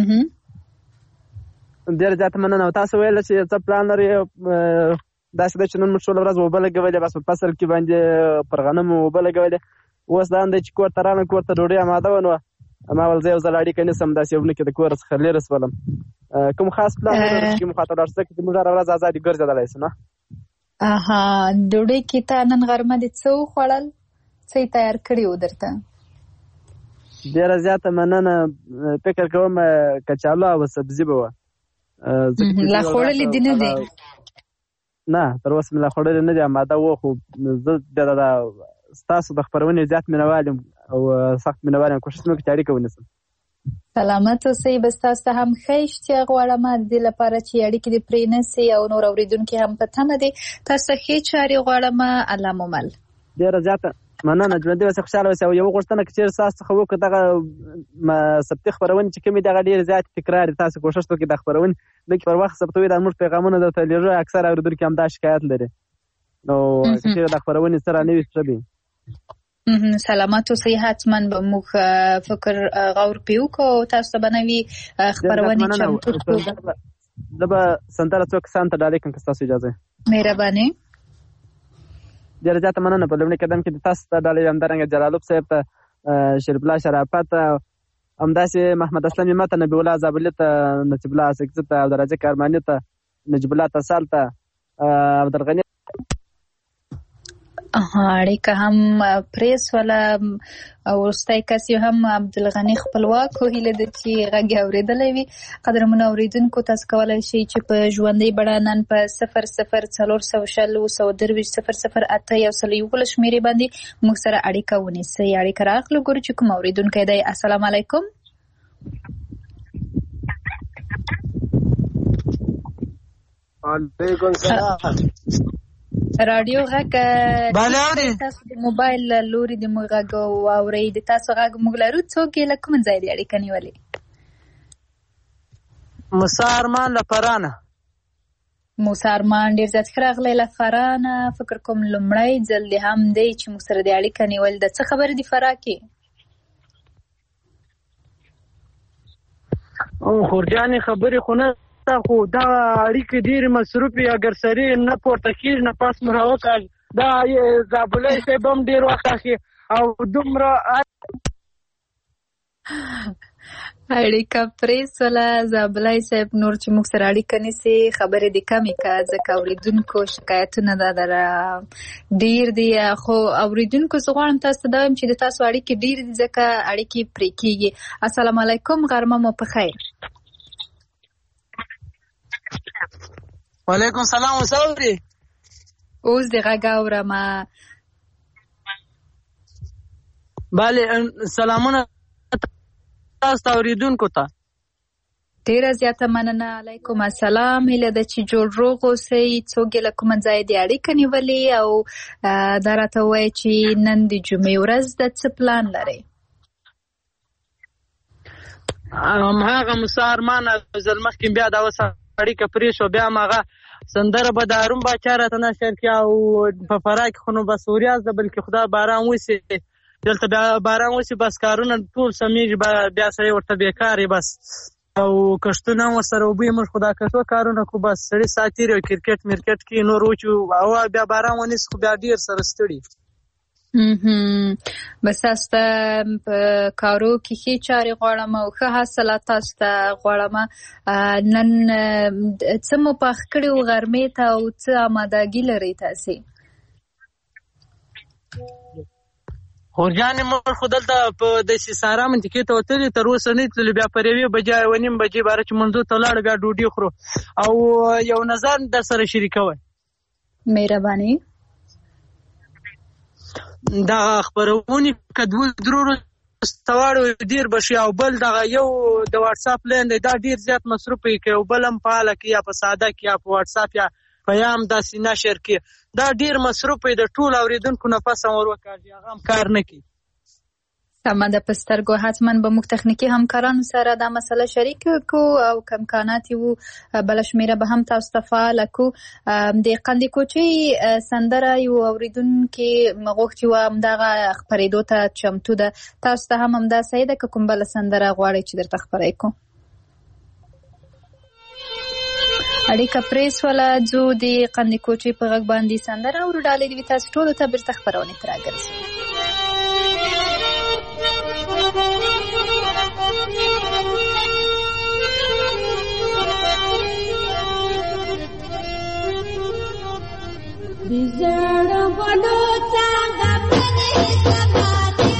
S11: ډیره زیاته مننه. او تاسو ویل چې څه پلان لرئ؟ داسې ده چې نن موږ ټوله ورځ اوبه لګولې، بس په فصل کې باندې پر غنمو اوبه لګولې. اوس دا هم دی چې کور ته راغلم، کور ته ډوډۍ اماده وه نو ما ویل زه یو ځل اړیکه نیسم داسې یو کې د کور څخه لرې شولم. کوم خاص پلان لرئ چې مخاطب لاړ شئ چې موږ هره ورځ ازادي ګرځېدلی شو؟ نه
S3: ډوډۍ کې ته نن غرمه دې څه وخوړل؟ څه یې تیار کړي وو درته؟
S11: ډېره زیاته مننه. فکر کوم کچالو او سبزي به وه.
S3: لا خوړلې دې نه دی؟
S11: نه تر اوسه مې لا خوړلې نه دی، اماده وه. خو زه د ستاسو د خپرونې زیات مینوال یم او سخت مینوال یم، کوشش مې وکړم چې اړیکه ونیسم.
S3: سلامت اوسئ. بس تاسو ته هم ښه اشتیا غواړم د دې لپاره چې اړیکې دې پرېنیسئ او نور اورېدونکي هم په تمه دي. تاسو ته ښې چارې غواړم. الله مو مل.
S11: ډېره زیاته مننه. ژوندي اوسئ، خوشحاله اوسئ. او یوه غوښتنه که چېرې ستاسو څخه وکړو دغه ثبتي خپرونې چې کومې دي هغه ډېرې زیاتې تکرار دي، تاسو کوشش وکړئ د خپرونې لږ پر وخت ثبتوي. دا زموږ پیغامونه درته لېږو، اکثر اورېدونکي هم دا شکایت لري. نو که چېرې د خپرونې سره نه وي ښه وي.
S3: سلامت اوسئ. حتما به موږ فکر غور پې وکړو تاسو ته به نوي خپرونې چمتو کړو.
S11: زه به سندره څو کسانو ته ډالۍ کړم که ستاسو اجازه.
S3: مهرباني.
S11: ډېره زیاته مننه. په لومړي قدم کې د تاسو ته ډالۍ همدارنګه جلالوب صاحب ته، شریف الله شرافت ته، همداسې محمد اسلم یمه ته، نبي الله زابلي ته، نصیب الله اسکزي ته، عبدالرزاق کارماني ته، نجیب الله تسال ته، عبدالغني.
S3: اړیکه هم پرېسوله او وروستی کس یې هم عبدالغني خپلواک و. هیله ده چې غږ یې اورېدلی وي. قدرمنو اورېدونکو تاسو کولی شئ چې په ژوندۍ بڼه نن په 0040200008 شمېرې باندې موږ سره اړیکه ونیسئ. اړیکه راغلو، ګورو چې کوم اورېدونکی دی. السلام علیکم.
S13: وعلیکم السلام.
S3: رادیو غږ تاسو د موبایل لوري د موږ غږ واورئ. د تاسو غږ موږ لرو. څوک یې له کوم ځای دی اړیکه نیولې؟
S13: موسی ارمان له فرانه.
S3: موسی ارمان ډېر زیات ښه راغلی له فرانه. فکر کوم لومړی ځل دې هم دی چې موږ سره د اړیکه نیول. د څه خبرې دي فراه کې؟
S13: خورجانې خبرې خو نه، خو دا اړیکې ډېرې مصروفې، اگر سرې نه پورته کېږي نه پاس مو راوکړ. دا زابلی صاحب هم ډېر وخت اخلي او دومره
S3: اړیکه پرېسوله. زابلی صاحب نور چې موږ سره اړیکه نیسي خبرې دې کمې که، ځکه اورېدونکو شکایتونه دا ډېر دي. خو اورېدونکو زه غواړم تاسو ته دا وایم چې د تاسو اړیکې ډېرې دي ځکه اړیکې پرې کېږي. السلام علیکم، غرمه مو په خیر.
S13: وعلیکم السلام. اوس اورې؟
S3: اوس دې غږ اورم.
S13: بله، سلامونه تاسو ته اورېدونکو ته.
S3: ډېره زیاته مننه. علیکم السلام. هیله ده چې جوړ روغ اوسئ. څوک یې له کومه ځایه دې اړیکه نیولې او دا راته ووایه چې نن د جمعې ورځ ده، څه پلان لرئ؟
S13: هماغه موسی ارمان ځل مخکې بیا دا اوس اړیکه پرې شو، بیا هماغه سندره به د هارون باچا راته نشر کړي او په فراه کې خو نو بس وریځ ده، بلکې خدا باران وسي دلته بیا باران وشي بس کارونه ټول سمیږي بیا سړی ورته بیکار بس او کښتونه هم ورسره اوبه موږ خو دا کښتو کارونه کو بس سړي ساعت تېر او کرکټ مرکټ کې نور وچو هوا بیا باران ونیسي خو بیا ډېر سره ستړي
S3: بس تاسو ته په کارو کې ښې چارې غواړم او ښه حاصلات تاسو ته غواړم. نن څه مو پخ کړي و غرمې ته او څه امادګي لرئ تاسې؟
S13: خورجانې موږ خو دلته په داسې سارا منطقې ته وتلي تر اوسه نه تللو بیا پر 1 بجې 1:30 بجې باره چې منځو ته لاړو بیا ډوډۍ خورو او یو نظر در سره شریکوی.
S3: مهرباني.
S13: دا خپرونې که 2-3 ورځې واړو ډېر به شي او بل دغه یو د واټساپ لین دی دا ډېر زیات مصروف وي که یو بل هم فعاله کړي یا په ساده کې یا په واټساپ یا پیام داسې نشر کړي دا ډېر مصروف وي د ټولو اورېدونکو نفس هم ورکاږي هغه هم کار نه کوي.
S3: سمه ده په سترګو حتما به موږ تخنیکي همکارانو سره دا مسله شریک کو او که امکانات وو بله شمېره به هم تاسو ته فعاله کو. د قندي کوچۍ سندره یو اورېدونکي غوښتي وه همدغه خپرېدو ته چمتو ده تاسو ته هم همداسې ده که کوم بله سندره غواړئ چې درته خپره کړو؟ اړیکه پرې سوله ځو د قندي کوچۍ په غږ باندې سندره اورو ډالۍ دې وي تاسو ټولو ته بېرته خپرونې ته راګرځو.
S14: Bizarre bolota gapne sabate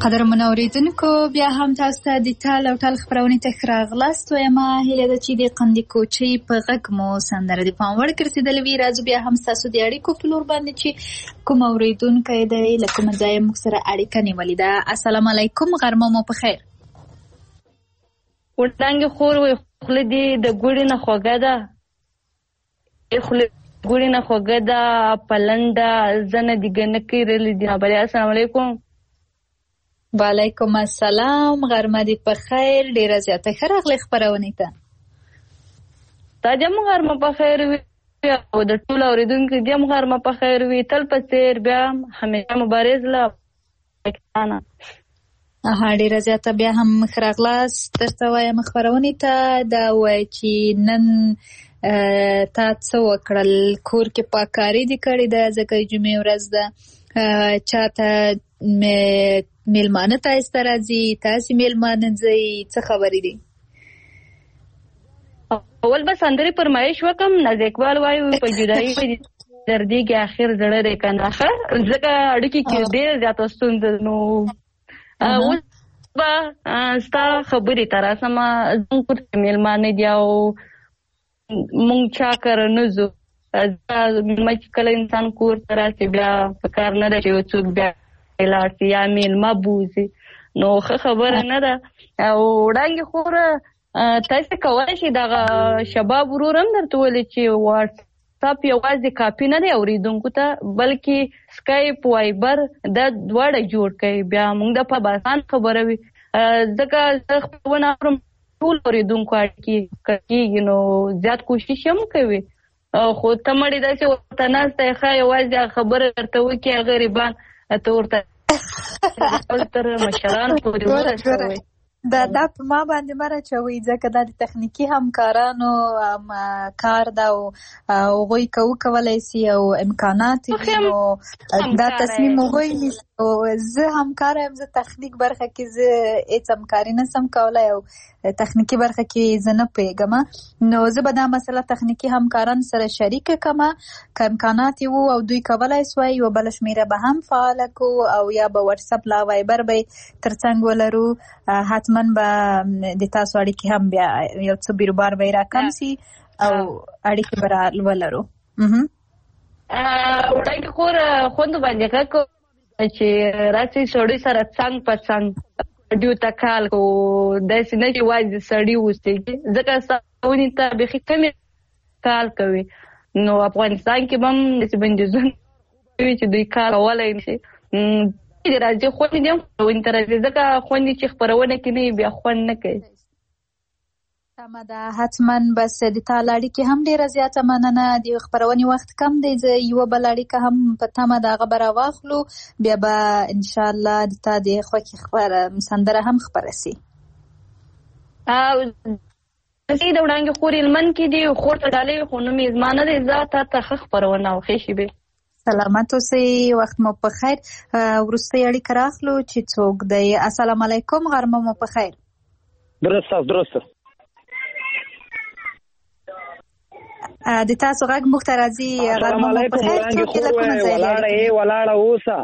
S3: قدرمنو اوریدونکو بیا هم تاسو ته د ټال او ټال خپرونې ته ښه راغلاست وایم. هیله ده چې د قندي کوچۍ په غږ مو سندره د پام وړ ګرځېدلې وي. راځو بیا هم ستاسو د اړیکو په لور باندې چې کوم اوریدونکی دی له کومه ځایه موږ سره اړیکه نیولې ده. السلام علیکم، غرمه مو په خیر.
S15: وړانګې خور وي خوله دې د ګوړې نه خوږه ده، خوله ګوړې نه خوږه ده، پلنده زنه دې ګنکې رلې دي. السلام علیکم.
S3: وعلیکم السلام، غرمه دې په خیر. ډیره زیاته ښه راغلې خپرونې ته.
S15: تا دې هم غرمه په خیر وي او د ټولو اورېدونکو دې هم غرمه په خیر وي. تل په څېر بیا همیشه مبارز له پاکستانه.
S3: ډیره زیاته بیا هم ښه راغلاست درته وایم خپرونې ته. دا وایي چې نن تا څه وکړل؟ کور کې پاککاري دې کړې ده ځکه جمعې ورځ ده. چاته میلمانه تاسو راځي، تاسو میلمانه ځئ، څه خبرې دي؟
S15: اول به سندرې فرمایش وکم. ناز اقبال وایي په جدایي دردېږي اخر زړه دی کنه ځکه اړیکې کې ډېره زیاته ستونزه. نو اوس به ستا خبرې ته راسمه. زموږ کور کې میلمانه دي او مونږ چا کره نه ځو. میلمه چې کله انسان کور ته راسي بیا په کار نه ده چې یو څوک بیا لاړ شي یا میلمه بوځي، نو ښه خبره نه ده. او وړانګې خوره تاسو کولی شئ دغه شباب ورور هم درته وویلې چې واټساپ یوازې کاپي نه دی اورېدونکو ته، بلکې سکایپ، وایبر دا دواړه جوړ کړئ. بیا موږ دپاره به اسان خبره وي ځکه زه خپرونه اورم ټول اورېدونکو اړیکې کېږي، نو زیات کوشش هم کوي. خو ته مړې داسې ورته ناسته یې ښه یوازې خبره درته وکړي غریبان ته ورته تر مشرانو پورې ورسوئ.
S3: دا په ما باندې مه راچوئ ځکه دا د تخنیکي همکارانو کار ده او هغوی که وکولی سي او امکانات وي نو دا تصمیم هغوی نیسي. زه همکار یم، زه تخنیک برخه کې زه هېڅ همکاري نسم کولی او تخنیکي برخه کې زه نه پوهېږم. نو زه به دا مسله تخنیکي همکاران سره شریکه کړم. که امکانات یې وو او دوی کولی سوی یوه بله شمېره به هم فعاله کړو او یا به واټساپ لا وایبر به تر څنګ ولرو. حتما به د تاسو اړیکې هم بیا یو څه بیروبار به یې راکم سي او اړیکې به ولرو.
S15: وړانګې خور خوند باندې ښه کو چې راسي سړي سره څنګ په څنګ ډیو ته کال کو داسې نه چې یوازې سړي اوسېږي ځکه ونې ته بیخي کمې کال کوي. نو افغانستان کې به هم داسې بندیزونه وي چې دوی کار کولی نه شي. راځي خوندې دي هم ونې ته راځي ځکه خوندې چې خپرونه کې نه وي بیا خوند نه کوي.
S3: سمه ده، حتما. بس د تا له اړیکې هم ډېره زیاته مننه. د خپرونې وخت کم دی، زه یوه بله اړیکه هم په تمه د هغه به راواخلو، بیا به انشاءالله د تا د خوښې سندره هم خپره سي.
S15: د وړانګې خور هلمند کې دي، خور ته ډالۍ خو نوم یې زما نه دی. زه تا ته ښه خپرونه او ښې شېبې
S3: سلامت اوسئ، وخت مو په خیر. وروستۍ اړیکه راخلو چې څوک دی. السلام علیکم، غرمه مو په خیر.
S16: درسته
S3: د تاسو غږ موږ ته راځي. غرمه مو په خیر. څوک یې له کومه ځای
S16: ولاړه اوسه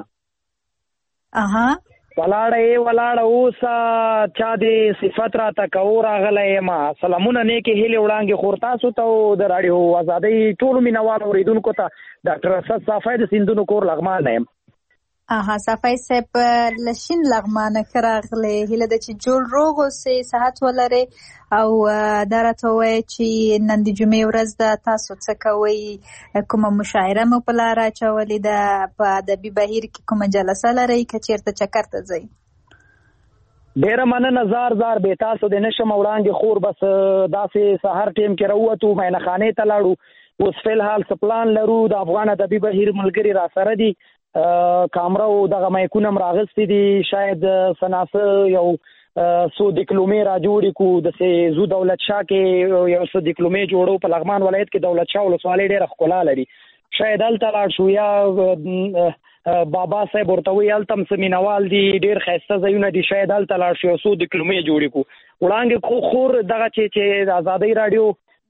S16: ولاړه اوسه چا دې صفت راته کو راغلی یم. سلامونه نیکې هیلې وړانګې خور تاسو ته او د راډیو ازادۍ ټولو مینهوالو اورېدونکو ته. ډاکټر اسد صافی د سیندونو کور لغمان یم.
S3: صافی صاحب له شین لغمانه ښه راغلی. هیله ده چې جوړ روغ اوسئ، صحت ولرئ او دا راته ووایئ چې نن د جمعې ورځ ده، تاسو څه کوئ؟ کومه مشاعره مو په لاره اچولې ده؟ په ادبي بهیر کې کومه جلسه لرئ که چېرته چکر ته ځئ؟
S16: ډېره مننه. زار بې تاسو د نشم وړانګې خور. بس داسې سهار ټیم کې راووتو، مینهخانې ته لاړو. اوس فلحال څه پلان لرو. د افغان ادبي بهیر ملګري را سره دي، کامره او دغه مایکونه هم راغستې دي. شاید سناسه یو څو ډیپلومې را جوړې کړو. داسې زو دولت شاه کې یو څه ډیپلومې جوړو. په لغمان ولایت کې دولت شاه ولسوالۍ ډېره ښکلا لري. شاید هلته لاړ شو یا بابا صاحب ورته وایي هلته هم څه مینهوال دي، ډېر ښایسته ځایونه دي. شاید هلته لاړ شو یو څو ډیپلومې جوړې کړو. وړانګې خور دغه چې د ازادۍ راډیو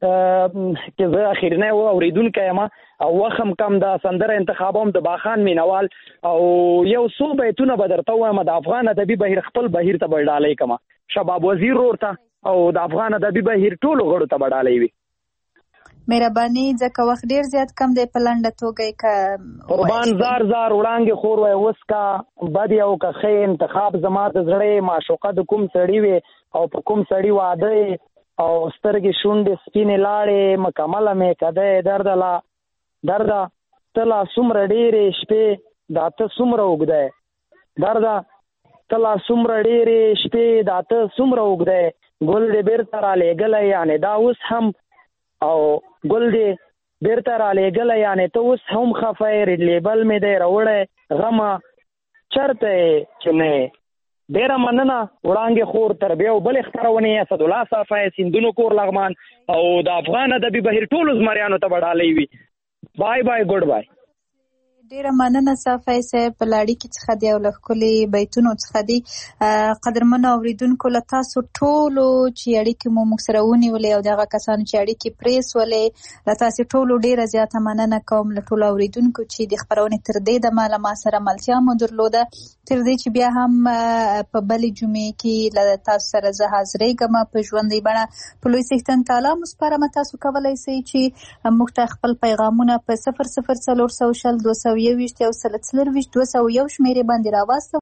S16: کې زه اخرنی اورېدونکی یم او وخت هم کم ده. سندره انتخابوم د باخان مینوال او یو څو بیتونه به درته ووایم د افغان ادبي بهیر خپل بهیر ته به ډالۍ کړم شباب وزیر ورور ته او د افغان ادبي بهیر ټولو غړو ته به ډالۍ وي.
S3: مهرباني ځکه وخت ډیر زیات کم دی په لنډه توګه که
S16: قربان زار زار وړانګې خور وای اوس کا بد یو که ښه انتخاب زما د زړې معشوقه د کوم سړي وي او په کوم سړي واده او سترګې شونډې سپینې لاړې مکمله مې کده درده ته لا څومره ډېرې شپې دا ته څومره اوږده درده ته لا څومره ډېرې شپې دا ته څومره اوږده ګل دې بېرته رالېږلی یعنې دا اوس هم او ګل دې بېرته رالېږلی یعنې ته اوس هم خفه یې لیبل مې دی راوړی غمه چرته یې چې نه ډیره مننه وړانګې خور تر بیا بلې خپرونې اسدالله صافی سیندونو کور لغمان او د افغان ادبي بهیر ټولو زمریانو ته به ډالۍ وي. بای بای ګډ بای.
S3: ډیره مننه صافی صاحب په لاړیکې څخه دی او له ښکلي بیتونو څخه دی. قدرمنو اورېدونکو له تاسو ټولو چې اړیکې مو موږ سره ونیولې او د هغه کسانو چې اړیکې پرې سولې له تاسو ټولو ډیره زیاته مننه کوم له ټولو اورېدونکو چې د خپرونې تر دې دمه له ما سره ملتیا مو درلوده تر دې چې بیا هم په بلې جمعې کې له تاسو سره زه حاضرېږم په ژوندۍ بڼه په لوی څښتن تعالی مو سپارم. تاسو کولی شئ چې موږ ته خپل پیغامونه په 0040 221 یو سل څلرویشت 201 شمېرې باندې راواستوئ.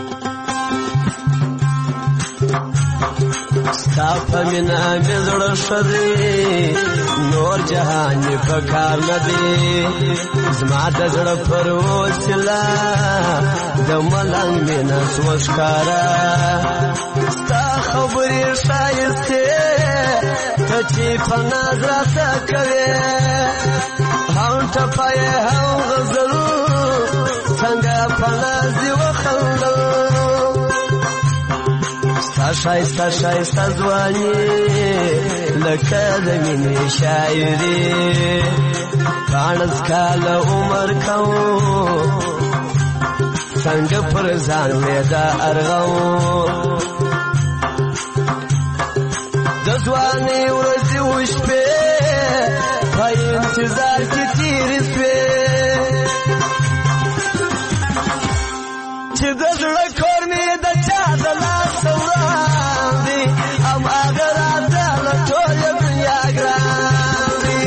S9: ستا په مینه مې زړه ښه دی نور جهان مې په کار نه دی زما د زړه پر وسیله د ملنګ مینه سوه ښکاره ستا خبرې ښایستې ته چې په ناز راته کوې هم ټپه یې هم غزل څنګه په ناز دې وخندل ستا ښایسته ښایسته ځواني لکه د مینې شاعري پاڼس کاله عمر کوم څنګه پر ځان مې دا ارغوم د ځوانۍ ورځې وشپې په انتظار کې تېرې شوې چې د زړه کور مې د چا د لاسه وړاندې هماغه راته له ټولې دنیا ګران دی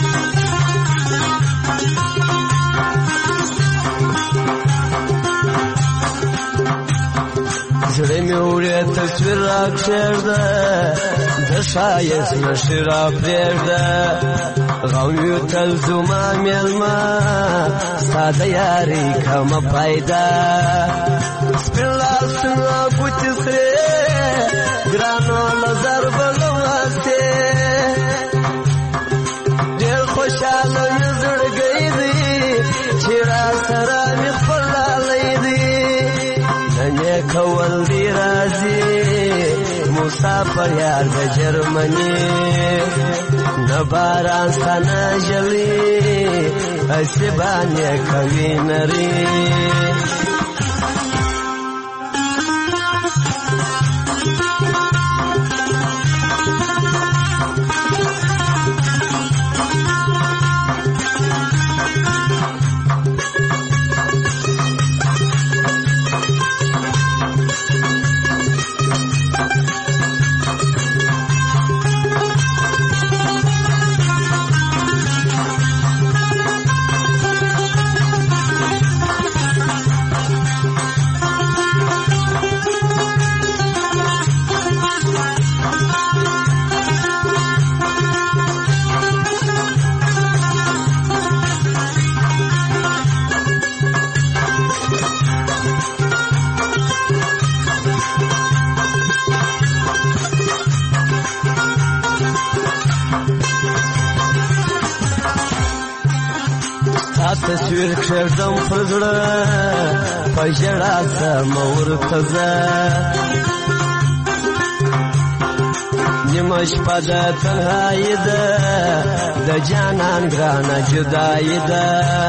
S9: زړه مې وړې تصویر راکښېږده د ښایست نښې راپرېږده غم یو تل زما مېلمه ستا د یارۍ کمه پیدا سپین لاسونه ګوتې سرې ګرانو له ضربلو هستې ډېر خوشحاله مې زړګی دی چې راسره مې خپل لالی دی نن یې کول دی راځي مسافر یار د جرمني نه باران ستا نه ژلي هسې باندې کوي نري تصویر کښېږدم پر زړه په ژړا سم ورته زه نیمه شپه د تنهایي ده د جانان ګرانه جدایي ده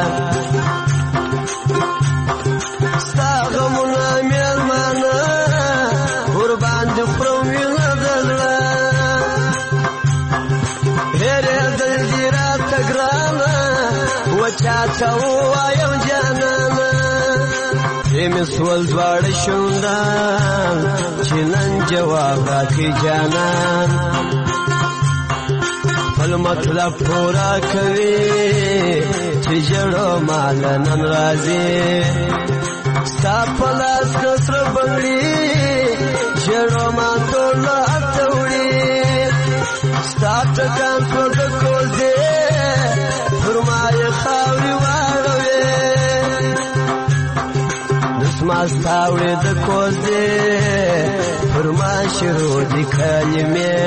S9: ستا غمونه مېلمانه ورباندې خورم وینه د زړه ګرانه وچاته وایم جانانه پرېمې سول دواړه شونډان چې نن جواب راکړي جانان خپل مطلب پورا کوي چې ژړو مال نن راځي ستا په لاس که سره بنګړي ژړو ما ټول هلته وړي ستا ټکان په د کوزې پر ما یې خاورې واړوې دسما ستا وړې د کوزې پر ما شروع دي کلمې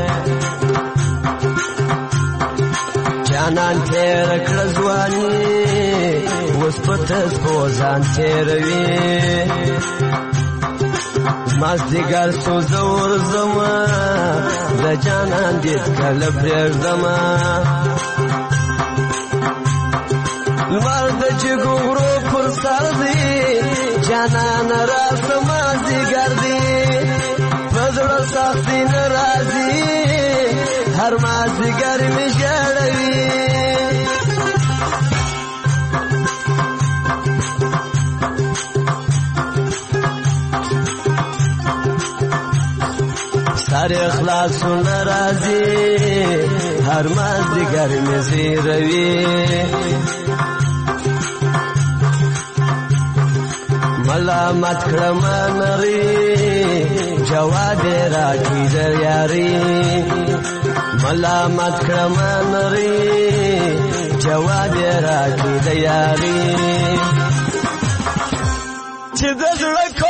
S9: جانان تیر کړه ځواني اوس په تسپو ځان تېروي مازدیګر څو زه ورځمه د جانان دید کله پرېږدمه لمر د جګو غرو پر سر دی جانان راسه مازدیګر دی په زړه سختي نه راځي هر مازدیګر مې ژړوي سر اخلاصونه راځي هر مازدیګر مې زیروي ملامت کړم نری جواب راکړي د یاري ملامت کړم نری جواب راکړي د یاري چې د زړه